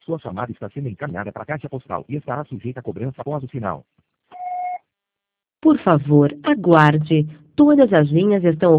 Sua chamada está sendo encaminhada para a caixa postal e estará sujeita a cobrança após o sinal. Por favor, aguarde. Todas as linhas estão